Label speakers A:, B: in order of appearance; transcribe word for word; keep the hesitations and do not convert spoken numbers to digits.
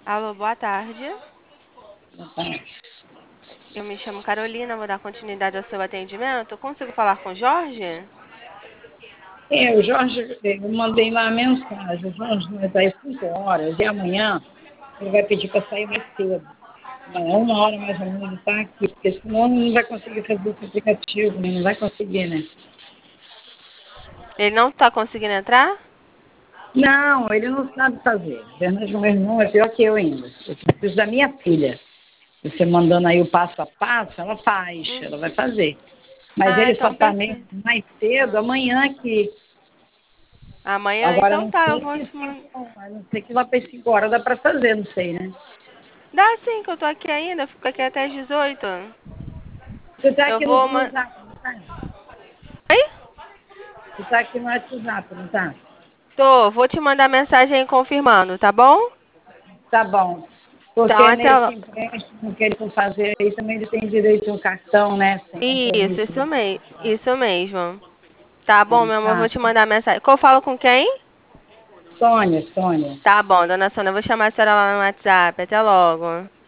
A: Alô, boa tarde.
B: Então,
A: Eu me chamo Carolina, vou dar continuidade ao seu atendimento. Consigo falar com o Jorge?
B: é, o Jorge, eu mandei lá a mensagem, o Jorge vai estar às cinco horas e amanhã ele vai pedir para sair mais cedo. Amanhã, uma hora mais ou menos, ele está aqui, porque senão não vai conseguir fazer esse aplicativo, né? Não vai conseguir, né?
A: Ele não está conseguindo entrar?
B: Não, ele não sabe fazer. Na verdade, o meu irmão é pior que eu ainda. Eu preciso da minha filha. Você mandando aí o passo a passo, ela faz,
A: Hum.
B: ela vai fazer. Mas
A: Ah,
B: ele só
A: então
B: está meio
A: perfeito.
B: mais cedo
A: Ah.
B: amanhã aqui.
A: Amanhã,
B: Agora,
A: então
B: não
A: tá, eu
B: sei
A: vou
B: se
A: te mandar.
B: cinco, não sei que lá para as cinco horas dá para fazer, não sei, né?
A: Dá sim, que eu tô aqui ainda, fico aqui até as dezoito.
B: Você está
A: Eu
B: aqui no,
A: vou.
B: no
A: ma-
B: Zap, não está?
A: Oi?
B: Você está aqui no WhatsApp, não está?
A: Tô, vou te mandar mensagem confirmando, tá bom?
B: Tá bom.
A: Então,
B: Porque
A: até
B: nesse
A: lá.
B: empréstimo que ele for fazer aí, também ele tem direito a um cartão, né? Sem
A: Isso,
B: compromisso.
A: isso
B: Né?
A: mesmo. Isso mesmo. Tá bom,
B: Ah,
A: meu amor, eu vou
B: tá.
A: te mandar mensagem. Que eu falo com quem?
B: Sônia, Sônia.
A: Tá bom, dona Sônia, eu vou chamar a senhora lá no WhatsApp. Até logo.